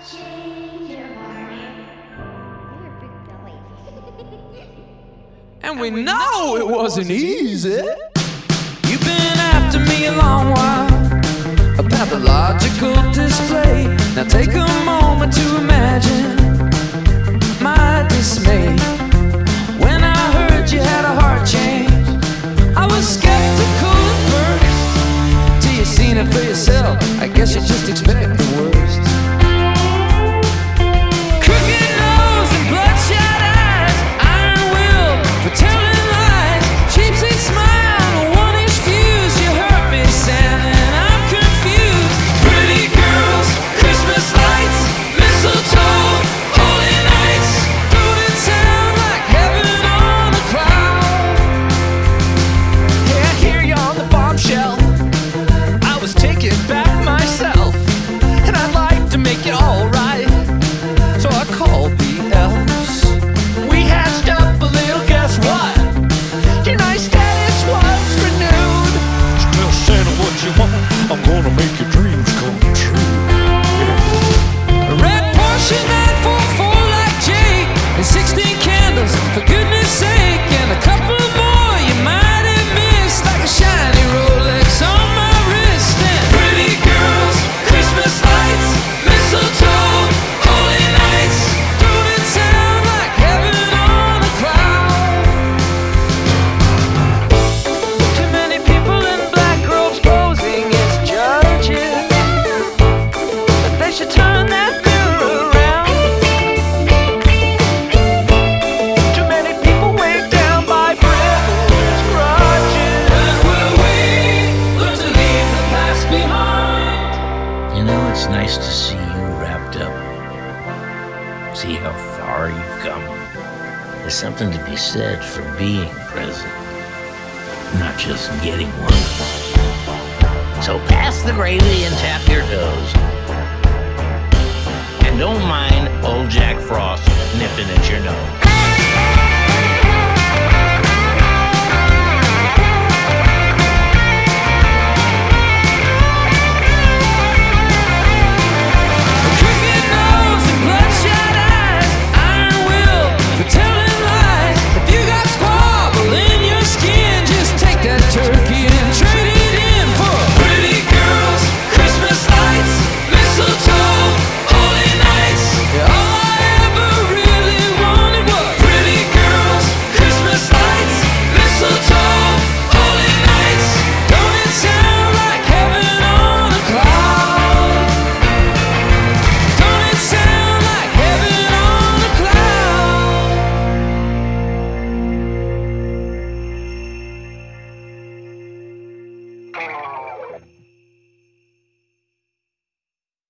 change your heart. You're a big belly. And we know it wasn't easy. You've been after me a long while, a pathological display. Now take a moment to imagine my dismay when I heard you had a heart change. I was skeptical at first, till you seen it for yourself. I guess you just expect the worst. Crooked nose and bloodshot eyes, iron will for telling lies, cheap seat smile, one-inch fuse. You hurt me, Santa, and I'm confused. Pretty girls, Christmas lights, mistletoe, holy nights. Don't it sound like heaven on a cloud? Yeah, I hear you on the bombshell. I was taken back myself, and I'd like to make it all right, so I called the elves. We hatched up a little, guess what? Your nice status was renewed. Tell Santa what you want. I'm gonna make your dreams come true. A red Porsche 944 like Jake, and 16 candles, for goodness sake, and a couple more you might have missed, like a shiny Rolex on my wrist. And pretty girls, Christmas lights, mistletoe, holy nights. Don't it sound like heaven on a cloud? Too many people in black robes posing as judges, but they should turn that mirror around. Too many people weighed down by frivolous grudges. When will we learn to leave the past behind? You know, it's nice to see you wrapped up. See how far you've come. There's something to be said for being present, not just getting one. So pass the gravy and tap your toes. And don't mind old Jack Frost nipping at your nose. Crooked nose and bloodshot eyes, iron will for telling lies. If you got squabble in your skin, just take that turkey and trade it in for pretty girls, Christmas lights, mistletoe, holy nights. Yeah, all I ever really wanted was pretty girls, Christmas lights, mistletoe, holy nights. Don't it sound like heaven on a cloud? Don't it sound like heaven on a cloud?